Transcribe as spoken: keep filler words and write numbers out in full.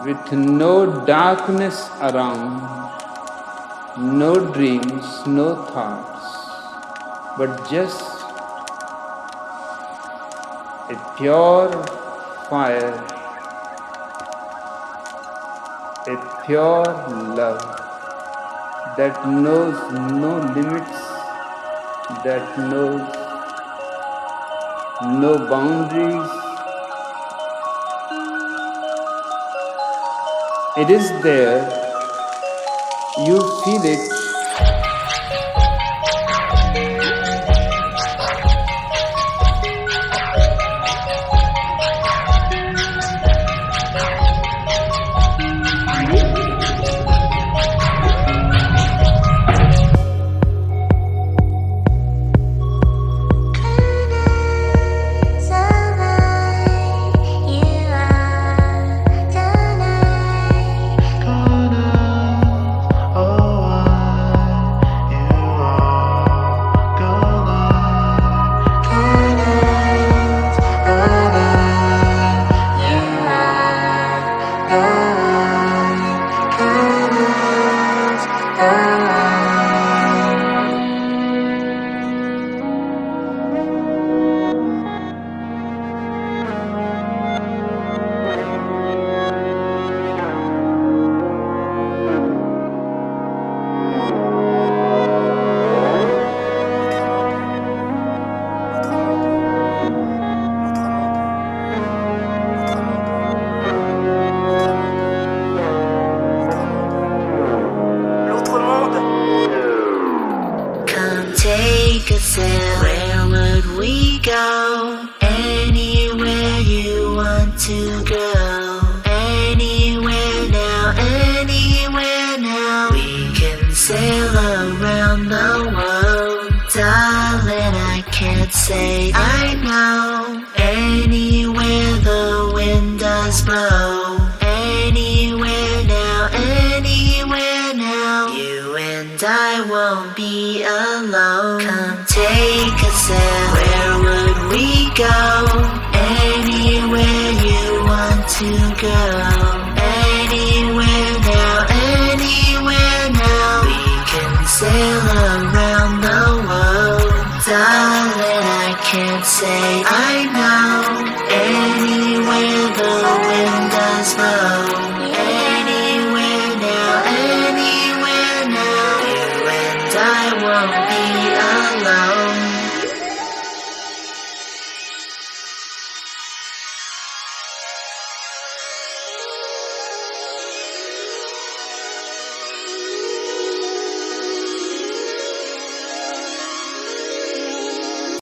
with no darkness around, no dreams, no thoughts, but just a pure fire, a pure love that knows no limits, that knows no boundaries. It is there, you feel it. Take a sip. Where would we go? Anywhere you want to go. Anywhere now, anywhere now. We can sail around the world. Darling, I can't say I know. Anywhere the wind does blow. Anywhere now, anywhere now. You and I won't be alone. Come take a sip. Where would we go? Anywhere you want to go. Anywhere now, anywhere now. We can sail around the world. Darling, I can't say I